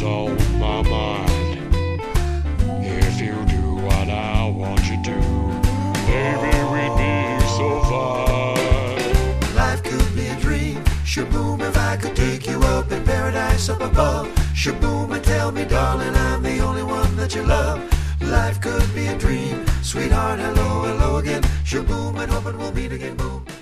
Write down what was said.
on my mind. If you do what I want you to, baby, we'd be so fine. Life could be a dream, shaboom, if I could take you up in paradise up above. Shaboom, and tell me, darling, I'm the only one that you love. Life could be a dream, sweetheart, hello, hello again. Shaboom, and hoping we'll meet again, boom.